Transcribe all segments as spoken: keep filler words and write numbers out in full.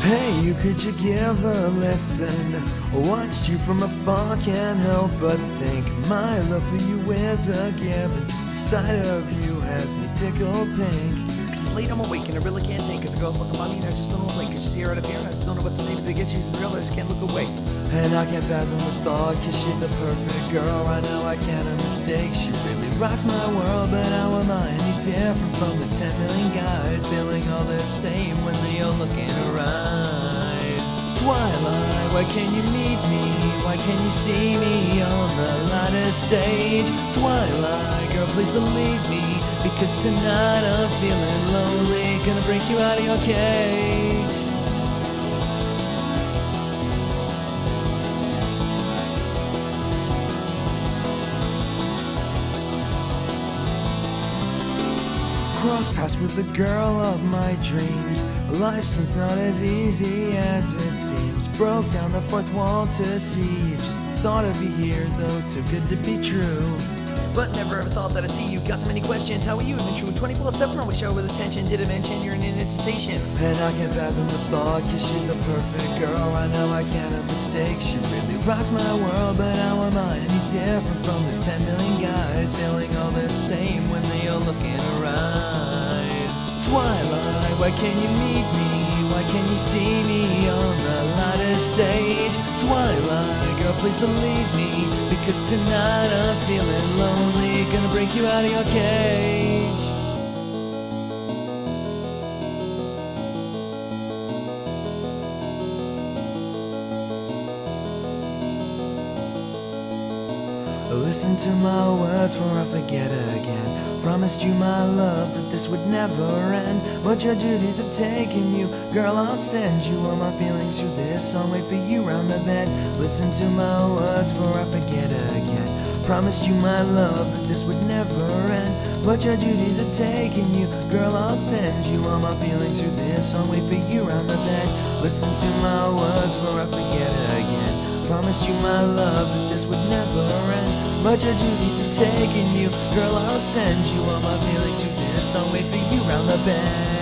Hey, you, could you give a listen? Watched you from afar, can't help but think my love for you is a given. Just the sight of you has me tickled pink. Cause it's late, I'm awake and I really can't think. Cause the girl's walking by me and I just don't know blink. Cause she's here out of here and I just don't know what to say. But again, she's real, I just can't look away. And I can't fathom the thought, cause she's the perfect girl. Right now I can't mistake, she really rocks my world. But how am I any different from the ten million guys feeling all the same when they all look in her eyes? Twilight, why can't you meet me? Why can't you see me on the lighter stage? Twilight, girl, please believe me, because tonight I'm feeling lonely. Gonna break you out of your cage. Cross paths with the girl of my dreams. Life seems not as easy as it seems. Broke down the fourth wall to see you. Just the thought of you here, though too good to be true. But never ever thought that I'd see you. Got so many questions, how are you even true? twenty-four seven, always show with attention. Didn't mention you're an sensation. And I can't fathom the thought, cause she's the perfect girl. Right now I can't mistake, she really rocks my world. But how am I any different from the ten million guys feeling all the same when they all look in her eyes? Twilight, why can't you meet me? Why can't you see me on the lighter stage? Twilight, girl, please believe me, because tonight I'm feeling lonely. Gonna break you out of your cage. Listen to my words before I forget again. Promised you my love, that this would never end. But your duties have taken you. Girl, I'll send you all my feelings through this song. Wait for you round the bend. Listen to my words before I forget again. Promised you my love, that this would never end. But your duties have taken you. Girl, I'll send you all my feelings through this song. Wait for you round the bend. Listen to my words before I forget again. Promised you my love, that this would never end. But your duties have taken you. Girl, I'll send you all my feelings through this. I'll wait for you round the bend.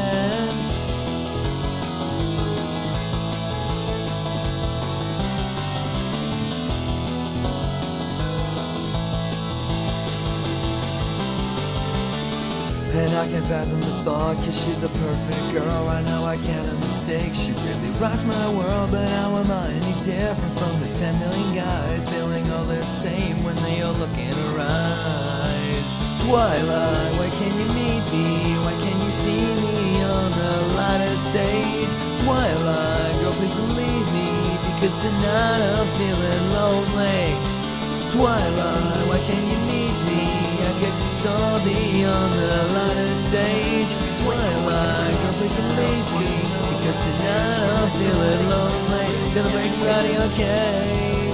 And I can't fathom the thought, cause she's the perfect girl. Right now I can't mistake, she really rocks my world. But how am I any different from the ten million guys feeling all the same when they all look in her eyes? Twilight, why can't you meet me? Why can't you see me on the lighter stage? Twilight, girl, please believe me, because tonight I'm feeling lonely. Twilight, why can't you meet me? I guess you saw me on the lighter stage. Twilight, girl, please believe me, because tonight I'm feeling lonely. Gonna break you out of your cage.